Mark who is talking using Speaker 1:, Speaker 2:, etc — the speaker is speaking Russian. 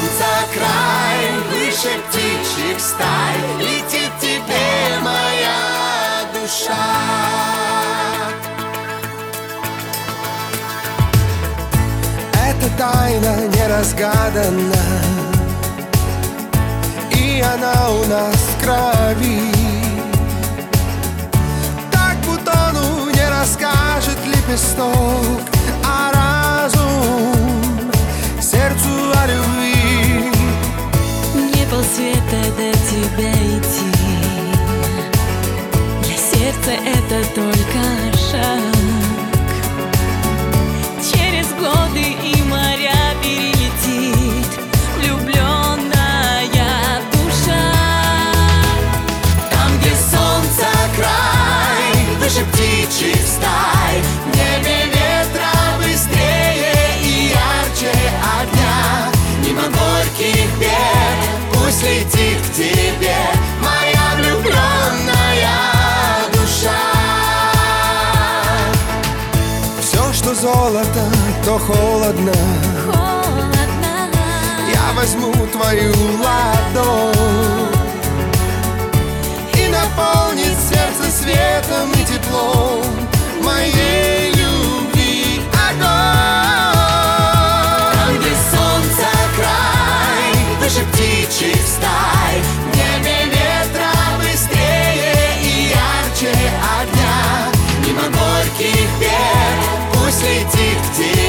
Speaker 1: солнца край, выше птичьих стай, летит тебе моя душа. Эта тайна неразгадана, и она у нас в крови. Так бутону не расскажет лепесток, а разум сердцу о любви.
Speaker 2: Мне полсвета до тебя идти, для сердца это только шаг. Через годы и моря перелетит влюбленная душа.
Speaker 1: Там, где солнца край, выше птичьих стай, в небе ветра быстрее и ярче огня. Мимо горьких бед пусть летит к тебе моя влюбленная душа. Все, что золото, то холодно. Я возьму твою ладонь и наполнит сердце светом и теплом моей любви огонь. Там, где солнца край, выше птичьих стай, в небе ветра быстрее и ярче огня. Мимо горьких бед пусть летит к тебе